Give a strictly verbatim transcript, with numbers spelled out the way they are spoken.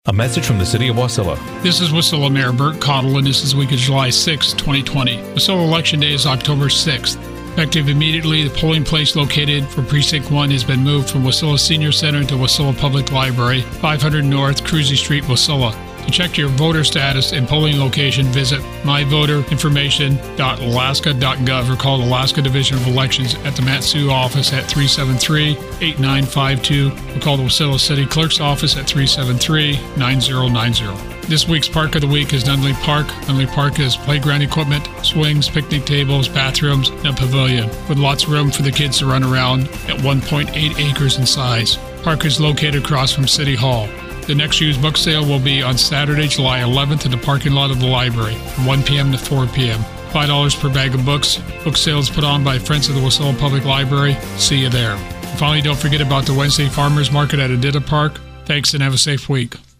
A message from the City of Wasilla. This is Wasilla Mayor Bert Cottle, and this is the week of July sixth, twenty twenty. Wasilla Election Day is October sixth. Effective immediately, the polling place located for Precinct one has been moved from Wasilla Senior Center to Wasilla Public Library, five hundred North Cruzy Street, Wasilla. To check your voter status and polling location, visit my voter information dot alaska dot gov or call the Alaska Division of Elections at the Mat-Su office at three seven three, eight nine five two or call the Wasilla City Clerk's office at three seven three, nine zero nine zero. This week's Park of the Week is Nunley Park. Nunley Park has playground equipment, swings, picnic tables, bathrooms, and a pavilion with lots of room for the kids to run around at one point eight acres in size. Park is located across from City Hall. The next used book sale will be on Saturday, July eleventh in the parking lot of the library from one p.m. to four p.m. five dollars per bag of books. Book sale is put on by Friends of the Wasilla Public Library. See you there. And finally, don't forget about the Wednesday Farmers Market at Adida Park. Thanks and have a safe week.